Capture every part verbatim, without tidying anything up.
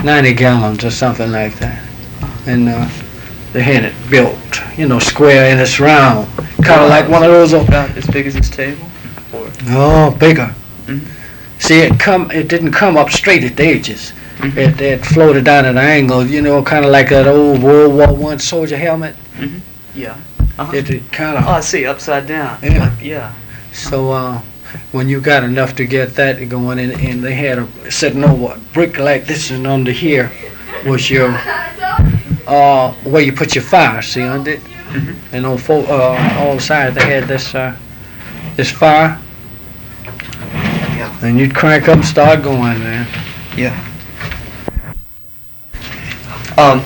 ninety gallons or something like that. And uh, they had it built, you know, square and it's round. Kind of like one of those. About as big as this table? Or? Oh, bigger. Mm-hmm. See, it come. It didn't come up straight at the edges. Mm-hmm. It, it floated down at an angle, you know, kind of like that old World War One soldier helmet. Mm-hmm. Yeah. Uh-huh. It, it kind of. Oh, I see. Upside down. Yeah. Like, yeah. So uh, when you got enough to get that going, and, and they had a sitting over a brick like this, and under here was your uh, where you put your fire. See under it, Mm-hmm. and on fo- uh, all sides they had this uh, this fire, Yeah. and you'd crank up and start going, man. Yeah. Um.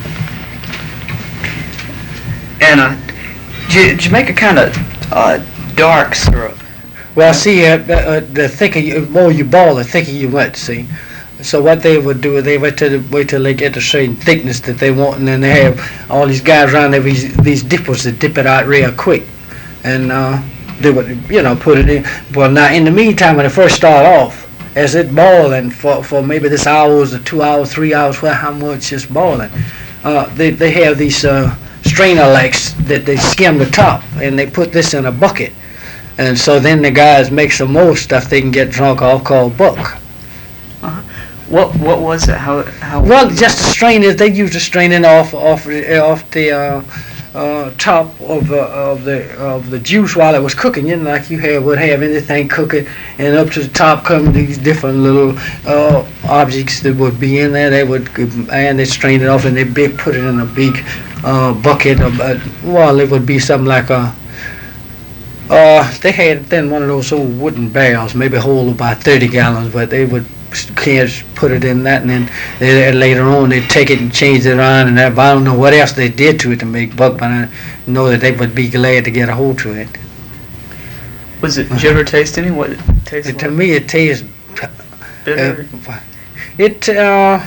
And uh, did you, did you make a kind of uh, dark syrup? Well, see, uh, uh, the thicker you, more you boil, the thicker you went. See, so what they would do is they wait till wait till they get a certain thickness that they want, and then they have all these guys around there, these these dippers that dip it out real quick, and uh, they would, you know, put it in. Well, now in the meantime, when it first start off, as it boiling for for maybe this hours or two hours, three hours, well, how much it's boiling, uh, they they have these uh, strainer legs that they skim the top, and they put this in a bucket. And so then the guys make some more stuff they can get drunk off called buck. Uh-huh. What what was it? How how? Well, just the strainers, they use the straining off off the- off the uh, uh, top of the of the of the juice while it was cooking. You know, like you have would have anything cooking, and up to the top come these different little uh, objects that would be in there. They would and they strain it off and they big put it in a big uh, bucket. Of, uh, well, it would be something like a. Uh, they had then one of those old wooden barrels, maybe hold about thirty gallons, but they would kids put it in that, and then they, later on they'd take it and change it around, and that, I don't know what else they did to it to make buck, but I know that they would be glad to get a hold to it. Was it? Did you ever taste any? What it tastes It, to like? me, it tastes. Bitter? Uh, it. Uh,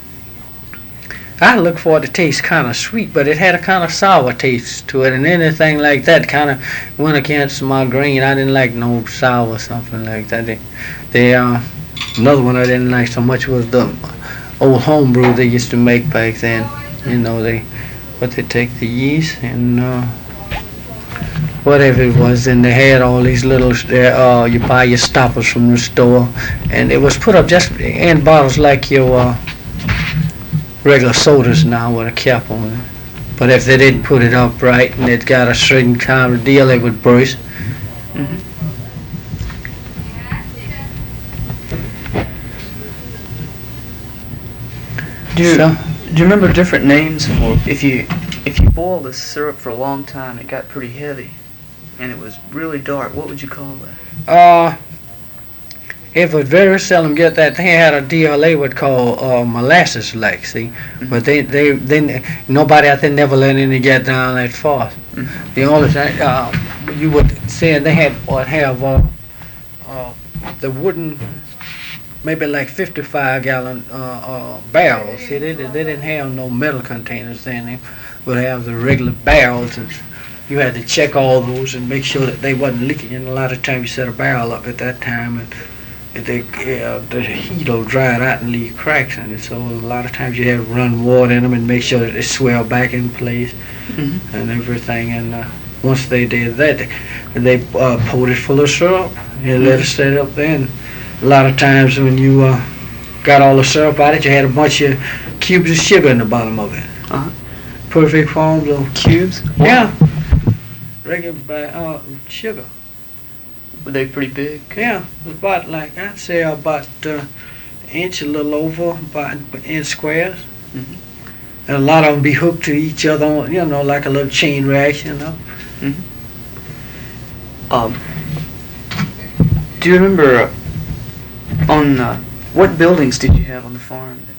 I look for it to taste kind of sweet, but it had a kind of sour taste to it, and anything like that kind of went against my grain. I didn't like no sour or something like that. They, they uh, another one I didn't like so much was the old homebrew they used to make back then. You know, they, what they take the yeast and uh, whatever it was, and they had all these little. Uh, you buy your stoppers from the store, and it was put up just in bottles like your. Uh, regular sodas now with a cap on it. But if they didn't put it up right and it got a certain kind of deal, it would burst. Mm-hmm. Do you, So, do you remember different names for if you if you boil this syrup for a long time, it got pretty heavy, and it was really dark? What would you call that? uh, it would very seldom get that. They had a deal they would call uh, molasses like, see? Mm-hmm. But they, they, they, nobody out there never let any get down that far. Mm-hmm. The only thing, uh, you would say they had, would have uh, uh, the wooden, maybe like fifty-five gallon uh, uh, barrels. See, they, they didn't have no metal containers then. They would have the regular barrels, and you had to check all those and make sure that they wasn't leaking. And a lot of times you set a barrel up at that time, and they, uh, the heat will dry it out and leave cracks in it. So a lot of times you have to run water in them and make sure that they swell back in place Mm-hmm. and everything. And uh, once they did that, they, they uh, poured it full of syrup and let it sit up there. And a lot of times when you uh, got all the syrup out of it, you had a bunch of cubes of sugar in the bottom of it. Uh-huh. Perfect forms of Cubes? yeah, regular uh, sugar. Were they pretty big? Yeah, it was about like I'd say about uh, an inch, a little over, about in squares. Mm-hmm. And a lot of them be hooked to each other, you know, like a little chain reaction. You know? Mm-hmm. Um, do you remember uh, on uh, what buildings did you have on the farm that